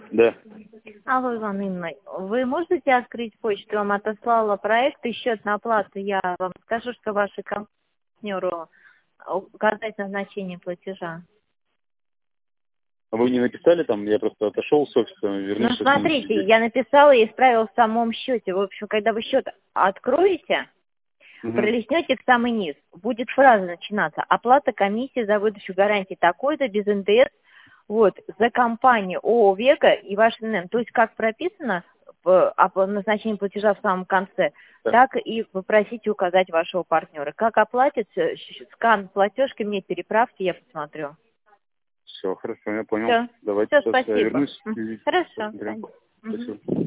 Да. Алло, Иван Ивановна, вы можете открыть почту? Я вам отослала проект и счет на оплату. Я вам скажу, что вашему партнеру указать назначение платежа. А вы не написали там? Я просто отошел с офиса, Ну, вернулся. смотрите, я написала и исправила в самом счете. В общем, когда вы счет откроете, пролистнете в самый низ, будет фраза начинаться: оплата комиссии за выдачу гарантии такой-то, без НДС, вот, за компанию ООО «Вега» и ваш НН. То есть, как прописано назначение платежа в самом конце, Да. так и попросите указать вашего партнера. Как оплатится, скан платежки мне переправьте, я посмотрю. Все, хорошо, я понял. Все, Давайте сейчас я спасибо. вернусь. Хорошо. Посмотрим. Мгм. Спасибо.